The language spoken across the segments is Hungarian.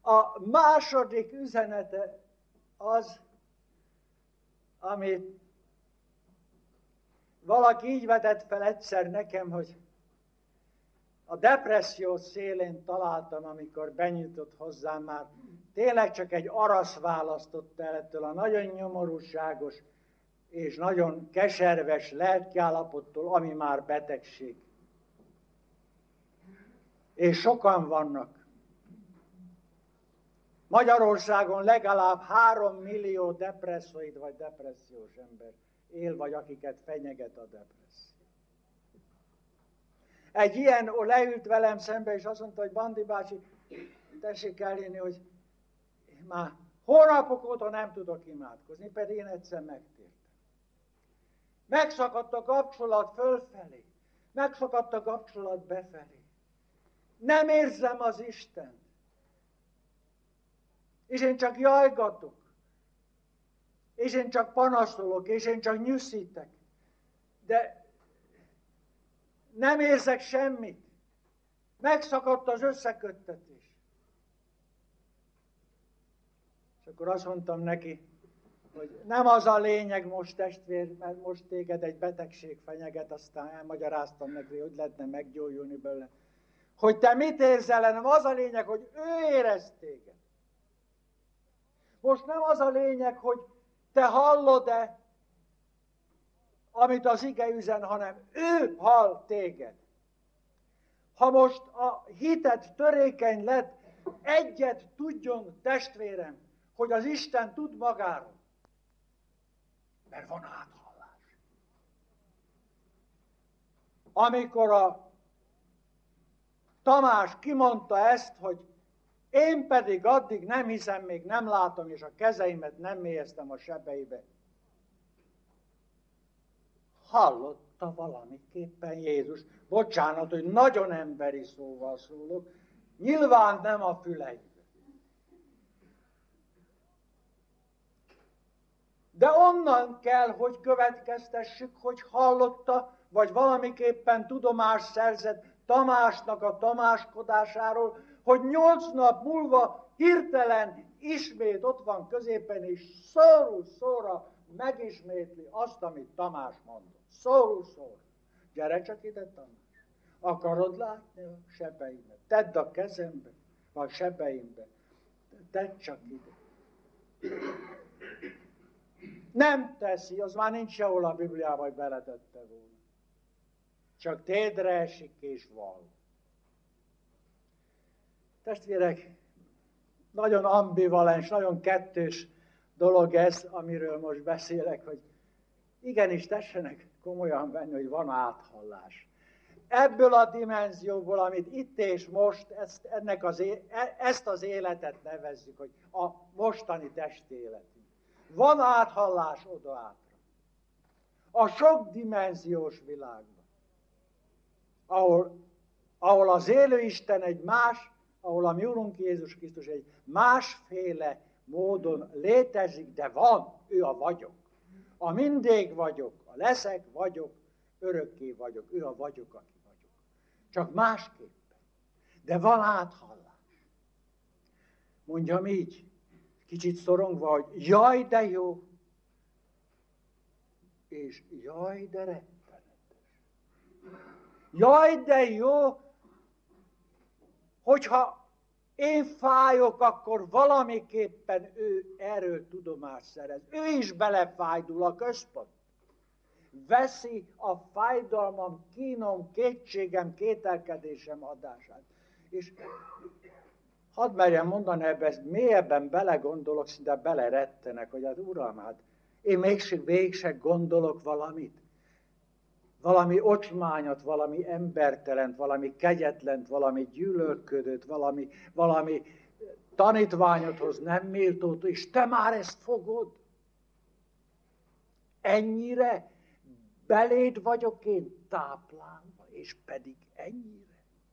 A második üzenete az, amit valaki így vetett fel egyszer nekem, hogy a depresszió szélén találtam, amikor benyújtott hozzám már. Tényleg csak egy arasz választott el ettől a nagyon nyomorúságos és nagyon keserves lelkiállapottól, ami már betegség. És sokan vannak. Magyarországon legalább 3 millió depresszoid vagy depressziós ember él, vagy akiket fenyeget a depresszió. Egy ilyen leült velem szembe, és azt mondta, hogy Bandi bácsi, tessék elhinni, hogy már hónapok óta nem tudok imádkozni, pedig én egyszer megtértem. Megszakadt a kapcsolat fölfelé, megszakadt a kapcsolat befelé. Nem érzem az Istent. És én csak jajgatok. És én csak panaszolok, és én csak nyűszítek. De nem érzek semmit. Megszakadt az összeköttetés. És akkor azt mondtam neki, hogy nem az a lényeg most, testvér, mert most téged egy betegség fenyeget, aztán elmagyaráztam neki, hogy lehetne meggyógyulni belőle. Hogy te mit érzel, hanem az a lényeg, hogy ő érez téged. Most nem az a lényeg, hogy te hallod-e, amit az ige üzen, hanem ő hall téged. Ha most a hited törékeny lett, egyet tudjon, testvérem, hogy az Isten tud magáról. Mert van áthallás. Amikor a Tamás kimondta ezt, hogy én pedig addig nem hiszem, még nem látom, és a kezeimet nem mélyeztem a sebeibe. Hallotta valamiképpen Jézus. Bocsánat, hogy nagyon emberi szóval szólok. Nyilván nem a füleibe. De onnan kell, hogy következtessük, hogy hallotta, vagy valamiképpen tudomást szerzett Tamásnak a tamáskodásáról, hogy 8 nap múlva hirtelen ismét ott van középen, és szórul szóra megismétli azt, amit Tamás mondott. Szórul szóra. Gyere csak ide, Tamás. Akarod látni a sebeimet? Tedd a kezembe, a sebeimbe. Tedd csak ide. Nem teszi, az már nincs sehol a Bibliában, hogy beletette volna. Csak térdre esik és val. Testvérek, nagyon ambivalens, nagyon kettős dolog ez, amiről most beszélek, hogy igenis tessenek komolyan venni, hogy van áthallás. Ebből a dimenzióból, amit itt és most, ezt az életet nevezzük, hogy a mostani testi életünk. Van áthallás oda átra. A sokdimenziós világban, ahol az élő Isten egy más, ahol a mi Urunk Jézus Krisztus egy másféle módon létezik, de van, ő a vagyok. A mindig vagyok, a leszek, vagyok, örökké vagyok, ő a vagyok, aki vagyok. Csak másképpen. De van áthallás. Mondjam így, kicsit szorongva, hogy jaj, de jó, és jaj, de rettenetes. Jaj, de jó, hogyha én fájok, akkor valamiképpen ő erről tudomást szerez. Ő is belefájdul a központ. Veszi a fájdalmam, kínom, kétségem, kételkedésem adását. És hadd merjem mondani, ebben mélyebben belegondolok, szinte belerettenek, hogy hát Uram, hát én mégsem gondolok valamit. Valami ocsmányat, valami embertelent, valami kegyetlent, valami gyűlölködőt, valami tanítványodhoz nem méltót, és te már ezt fogod? Ennyire beléd vagyok én táplálva, és pedig ennyire.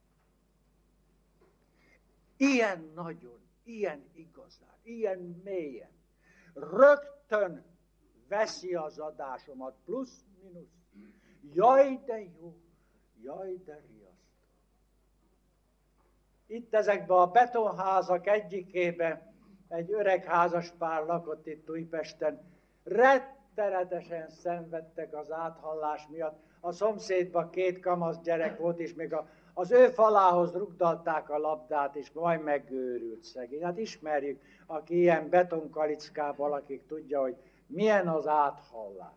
Ilyen nagyon, ilyen igazán, ilyen mélyen. Rögtön veszi az adásomat, plusz-minusz. Jaj, de jó, jaj, de riasztó. Itt ezekben a betonházak egyikében egy öreg házaspár lakott itt Újpesten. Rettenetesen szenvedtek az áthallás miatt. A szomszédban 2 kamasz gyerek volt, és még az ő falához rugdalták a labdát, és majd megőrült szegény. Hát ismerjük, aki ilyen betonkalickában lakik, tudja, hogy milyen az áthallás.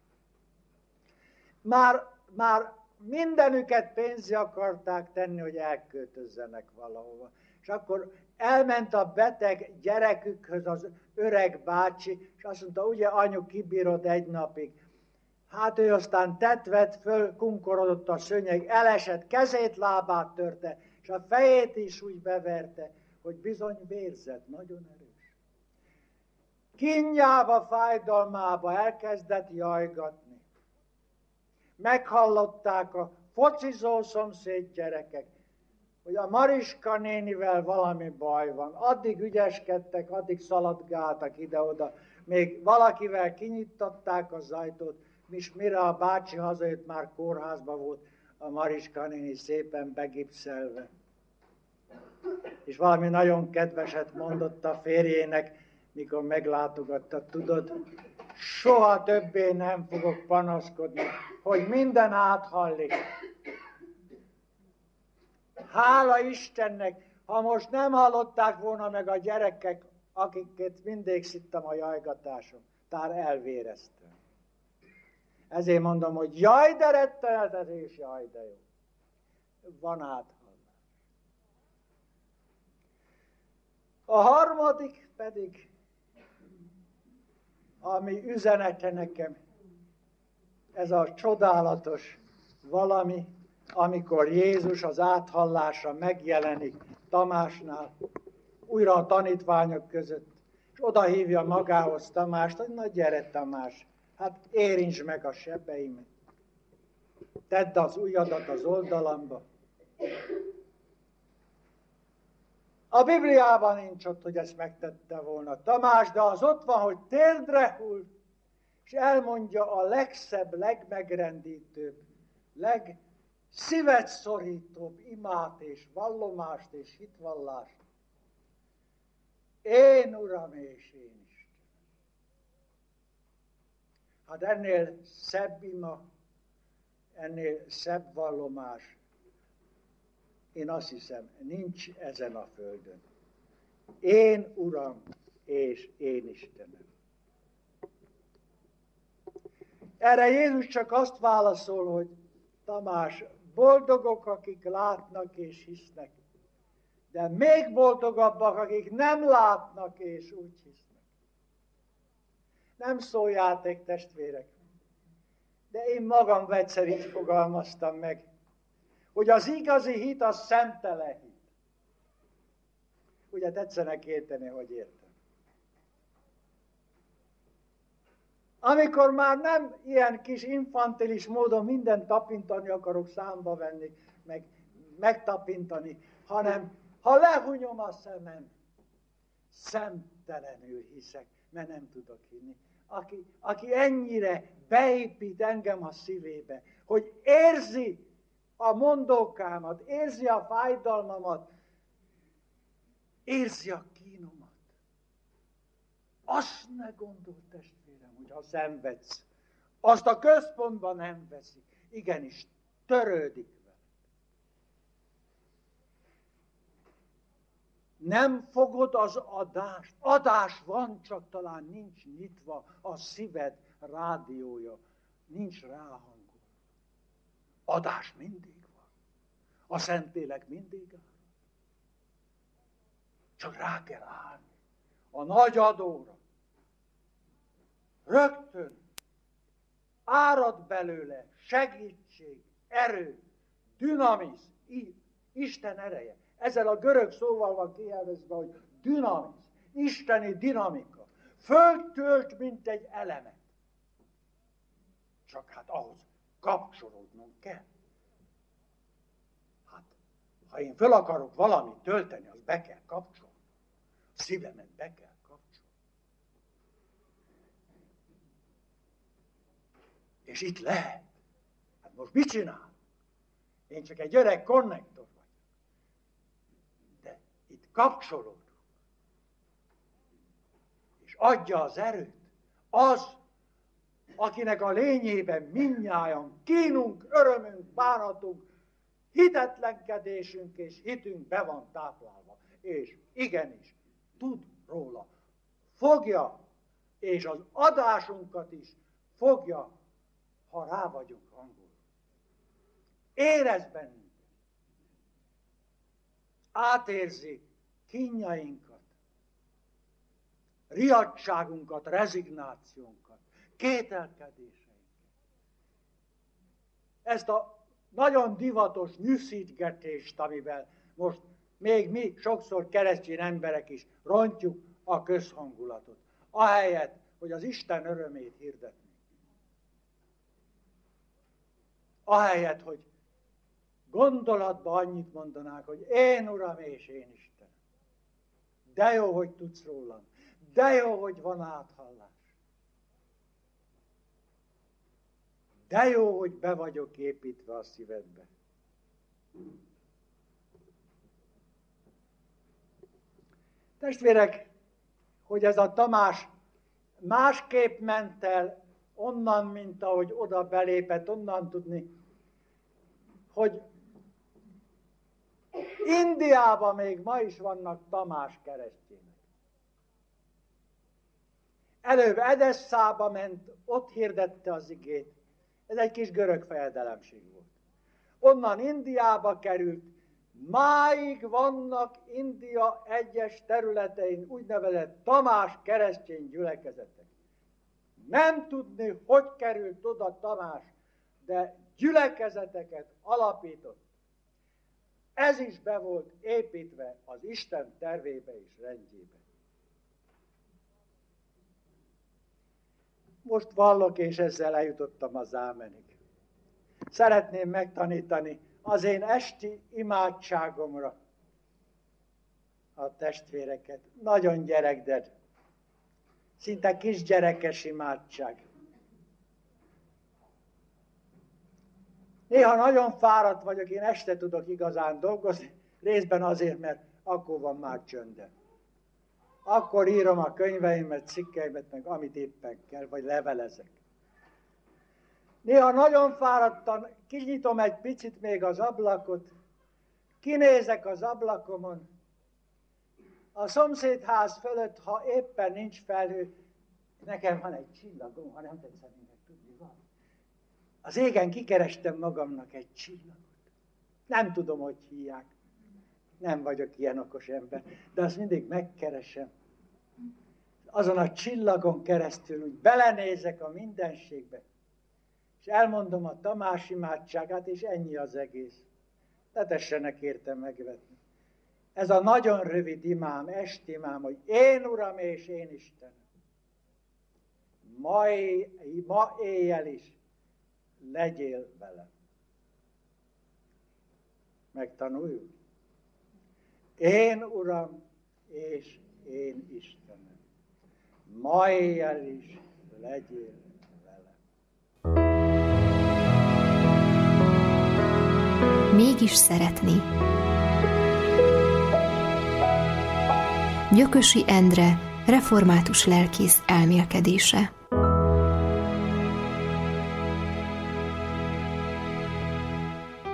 Már mindenüket pénzé akarták tenni, hogy elköltözzenek valahova. És akkor elment a beteg gyerekükhöz az öreg bácsi, és azt mondta, ugye anyu, kibírod 1 napig. Hát ő aztán vett föl, kunkorodott a szőnyeg, elesett, kezét, lábát törte, és a fejét is úgy beverte, hogy bizony vérzett, nagyon erős. Kínjába, fájdalmába elkezdett jajgatni. Meghallották a focizó szomszéd gyerekek, hogy a Mariska nénivel valami baj van. Addig ügyeskedtek, addig szaladgáltak ide-oda, még valakivel kinyittatták az ajtót, és mire a bácsi hazajött, már kórházba volt a Mariska néni szépen begipszelve. És valami nagyon kedveset mondott a férjének, mikor meglátogatta, tudod, soha többé nem fogok panaszkodni, hogy minden áthallik. Hála Istennek, ha most nem hallották volna meg a gyerekek, akiket mindig szittem a jajgatásom, tár elvéreztem. Ezért mondom, hogy jaj, de rettenetes, és jaj, de jó. Van áthallás. A harmadik pedig, ami üzenete nekem, ez a csodálatos valami, amikor Jézus az áthallásra megjelenik Tamásnál, újra a tanítványok között, és oda hívja magához Tamást, hogy na gyere Tamás, hát érintsd meg a sebeimet, tedd az ujjadat az oldalamba. A Bibliában nincs ott, hogy ezt megtette volna Tamás, de az ott van, hogy térdre hull, és elmondja a legszebb, legmegrendítőbb, legszívet szorítóbb imát és vallomást és hitvallást. Én Uram és én Isten. Hát ennél szebb ima, ennél szebb vallomás, én azt hiszem, nincs ezen a földön. Én Uram és én Istenem. Erre Jézus csak azt válaszol, hogy Tamás, boldogok, akik látnak és hisznek, de még boldogabbak, akik nem látnak és úgy hisznek. Nem szóljáték, testvérek, de én magam egyszer így fogalmaztam meg, hogy az igazi hit az szemtelen hit. Ugye tetszenek érteni, hogy értem. Amikor már nem ilyen kis infantilis módon mindent tapintani akarok, számba venni, meg megtapintani, hanem ha lehunyom a szemem, szemtelenül hiszek, mert nem tudok hinni. Aki ennyire beépít engem a szívébe, hogy érzi a mondókámat, érzi a fájdalmamat, érzi a kínomat. Azt ne gondold, testvérem, hogy ha szenvedsz, azt a központban nem veszik. Igenis, törődik vele. Nem fogod az adást. Adás van, csak talán nincs nyitva a szíved rádiója. Nincs ráhangolva. Adás mindig van. A Szentlélek mindig áll. Csak rá kell állni. A nagy adóra. Rögtön árad belőle segítség, erő, dinamizm, Isten ereje. Ezzel a görög szóval van kijelvezve, hogy dinamizm, isteni dinamika. Föltölt, mint egy elemet. Csak hát ahhoz kapcsolódnunk kell. Hát, ha én föl akarok valamit tölteni, az be kell kapcsolni. A szívemet be kell kapcsolni. És itt lehet. Hát most mit csinál? Én csak egy öreg konnektor vagyok. itt kapcsolódunk. És adja az erőt. Az, akinek a lényében mindnyájan kínunk, örömünk, bánatunk, hitetlenkedésünk és hitünk be van táplálva. És igenis, tud róla. Fogja, és az adásunkat is fogja, ha rá vagyunk hangolva. Érez bennünket. Átérzi kínjainkat, riadtságunkat, rezignációnkat, kételkedéseinket. Ezt a nagyon divatos nyűszítgetést, amivel most még mi sokszor keresztény emberek is rontjuk a közhangulatot, ahelyett, hogy az Isten örömét hirdetnénk. Ahelyett, hogy gondolatban annyit mondanák, hogy én Uram és én Istenem. De jó, hogy tudsz rólam. De jó, hogy van áthallás. De jó, hogy be vagyok építve a szívedbe. Testvérek, hogy ez a Tamás másképp ment el onnan, mint ahogy oda belépett, onnan tudni, hogy Indiában még ma is vannak Tamás keresztények. Előbb Edesszába ment, ott hirdette az igét. Ez egy kis görög fejedelemség volt. Onnan Indiába került, máig vannak India egyes területein úgynevezett Tamás keresztény gyülekezetek. Nem tudni, hogy került oda Tamás, de gyülekezeteket alapított. Ez is be volt építve az Isten tervébe és rendjébe. Most vallok, és ezzel eljutottam az ámenig. Szeretném megtanítani az én esti imádságomra a testvéreket. Nagyon gyerekded, szinte kisgyerekes imádság. Néha nagyon fáradt vagyok, én este tudok igazán dolgozni, részben azért, mert akkor van már csöndem. Akkor írom a könyveimet, cikkeimet, meg amit éppen kell, vagy levelezek. Néha nagyon fáradtan, kinyitom egy picit még az ablakot, kinézek az ablakomon, a szomszédház fölött, ha éppen nincs felhő, nekem van egy csillagom, ha nem tetszenének tudni, van. Az égen kikerestem magamnak egy csillagot. Nem tudom, hogy hívják. Nem vagyok ilyen okos ember, de azt mindig megkeresem. Azon a csillagon keresztül úgy belenézek a mindenségbe, és elmondom a Tamás imádságát, és ennyi az egész. Ne tessenek érte megvetni. Ez a nagyon rövid imám, estimám, hogy én Uram és én Istenem. Ma éjjel is legyél velem. Megtanuljuk. Én Uram és én Istenem. Ma éjjel is legyél velem. Mégis szeretni. Gyökösi Endre, református lelkész elmélkedése.